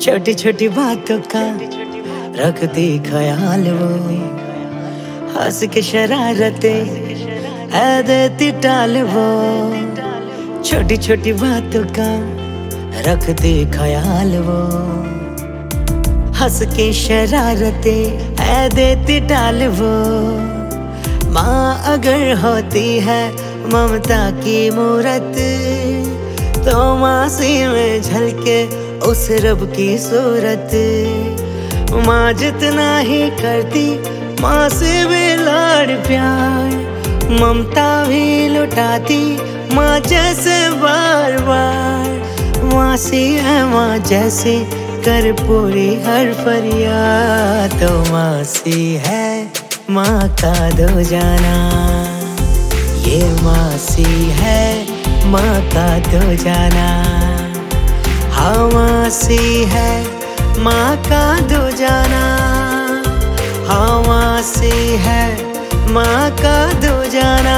छोटी छोटी बातों का रखती ख्याल वो, हंस के शरारतें है देती टाल वो। छोटी छोटी बातों का रखती ख्याल वो, हंस के शरारतें है देती टाल वो। माँ अगर होती है ममता की मूरत, तो मासी में झलके उस रब की सूरत। माँ जितना ही करती माँ से भी लाड़ प्यार, ममता भी लुटाती माँ जैसे बार बार। मासी है माँ जैसे कर पूरी हर फरियाद, तो मासी है माँ का दो जाना। ये मासी है माँ का दो जाना। हाँ मासी है माँ का दो जाना। हाँ मासी है माँ का दो जाना।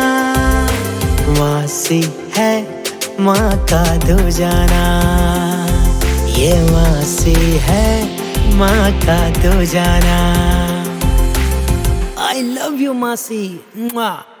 मासी है माँ का दो जाना। ये मासी है माँ का दो जाना। I love you, मासी।